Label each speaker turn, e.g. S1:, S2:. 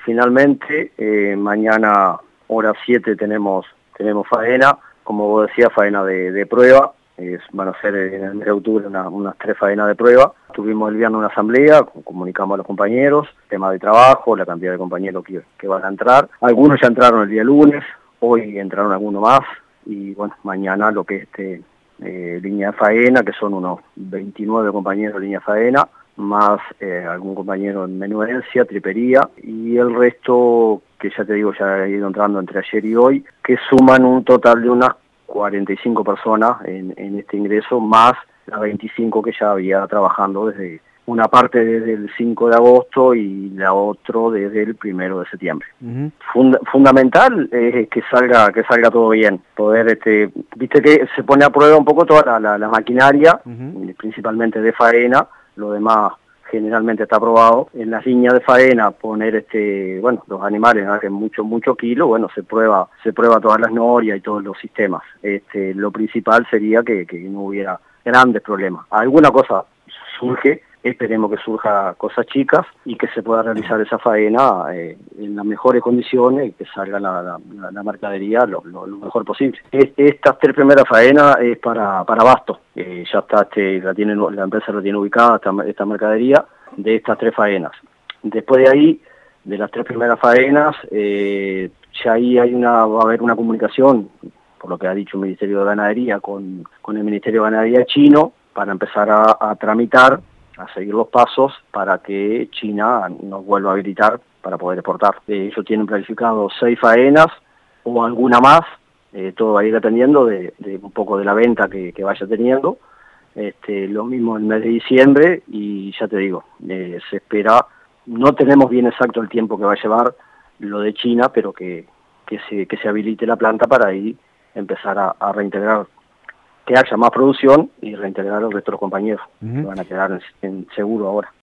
S1: finalmente, mañana hora 7 tenemos faena, como vos decías, faena de prueba. Van a ser en el mes de octubre unas 3 faenas de prueba. Tuvimos el viernes una asamblea, comunicamos a los compañeros, tema de trabajo, la cantidad de compañeros que van a entrar. Algunos ya entraron el día lunes, hoy entraron algunos más, y bueno, mañana lo que es línea de faena, que son unos 29 compañeros de línea de faena, más algún compañero en menudencia, tripería, y el resto, que ya te digo, ya ha ido entrando entre ayer y hoy, que suman un total de unas 45 personas en este ingreso, más las 25 que ya había trabajando desde una parte desde el 5 de agosto y la otra desde el 1 de septiembre. Fundamental es que salga todo bien, poder, viste que se pone a prueba un poco toda la maquinaria, principalmente de faena, lo demás generalmente está aprobado. En las líneas de faena poner los animales que mucho kilo, bueno, se prueba todas las norias y todos los sistemas. Lo principal sería que no hubiera grandes problemas. Alguna cosa surge, esperemos que surja cosas chicas y que se pueda realizar esa faena en las mejores condiciones y que salga la mercadería lo mejor posible. Estas 3 primeras faenas es para abasto. Ya está, la empresa la tiene ubicada esta mercadería de estas 3 faenas. Después de ahí, de las 3 primeras faenas, ya ahí va a haber una comunicación, por lo que ha dicho el Ministerio de Ganadería, con el Ministerio de Ganadería chino, para empezar a tramitar, a seguir los pasos para que China nos vuelva a habilitar para poder exportar. Ellos tienen planificado 6 faenas o alguna más, todo va a ir dependiendo de un poco de la venta que vaya teniendo. Lo mismo en el mes de diciembre, y ya te digo, se espera, no tenemos bien exacto el tiempo que va a llevar lo de China, pero que se habilite la planta para ahí empezar a reintegrar, que haya más producción y reintegrar al resto de los compañeros que van a quedar en seguro ahora.